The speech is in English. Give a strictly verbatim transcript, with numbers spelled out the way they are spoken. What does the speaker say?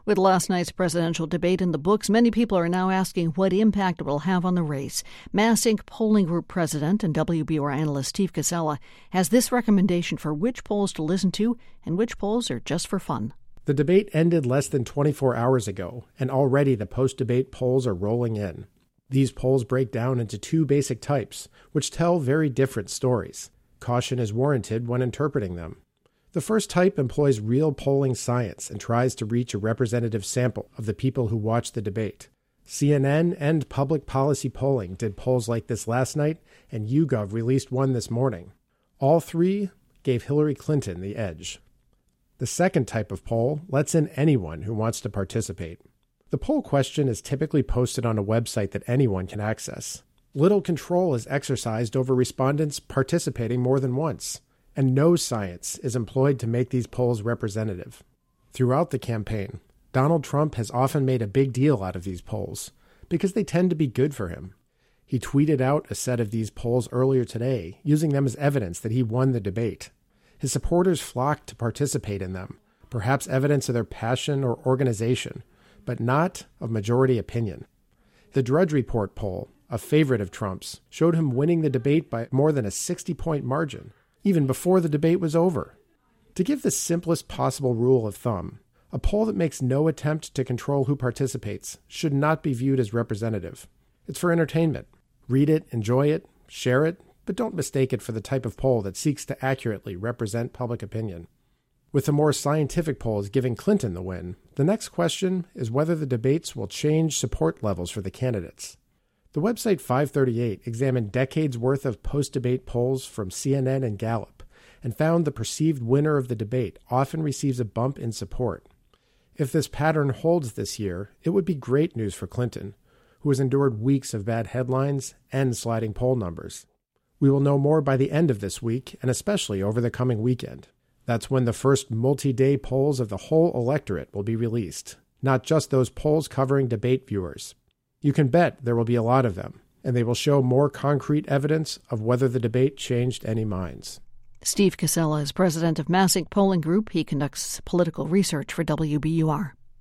With last night's presidential debate in the books, many people are now asking what impact it will have on the race. MassInc Polling Group President and W B U R analyst Steve Casella has this recommendation for which polls to listen to and which polls are just for fun. The debate ended less than twenty-four hours ago, and already the post-debate polls are rolling in. These polls break down into two basic types, which tell very different stories. Caution is warranted when interpreting them. The first type employs real polling science and tries to reach a representative sample of the people who watch the debate. C N N and Public Policy Polling did polls like this last night, and YouGov released one this morning. All three gave Hillary Clinton the edge. The second type of poll lets in anyone who wants to participate. The poll question is typically posted on a website that anyone can access. Little control is exercised over respondents participating more than once, and no science is employed to make these polls representative. Throughout the campaign, Donald Trump has often made a big deal out of these polls because they tend to be good for him. He tweeted out a set of these polls earlier today, using them as evidence that he won the debate. His supporters flocked to participate in them, perhaps evidence of their passion or organization, but not of majority opinion. The Drudge Report poll, a favorite of Trump's, showed him winning the debate by more than a sixty-point margin, even before the debate was over. To give the simplest possible rule of thumb, a poll that makes no attempt to control who participates should not be viewed as representative. It's for entertainment. Read it, enjoy it, share it, but don't mistake it for the type of poll that seeks to accurately represent public opinion. With the more scientific polls giving Clinton the win, the next question is whether the debates will change support levels for the candidates. The website five thirty-eight examined decades worth of post-debate polls from C N N and Gallup and found the perceived winner of the debate often receives a bump in support. If this pattern holds this year, it would be great news for Clinton, who has endured weeks of bad headlines and sliding poll numbers. We will know more by the end of this week, and especially over the coming weekend. That's when the first multi-day polls of the whole electorate will be released, not just those polls covering debate viewers. You can bet there will be a lot of them, and they will show more concrete evidence of whether the debate changed any minds. Steve Casella is president of MassInc Polling Group. He conducts political research for W B U R.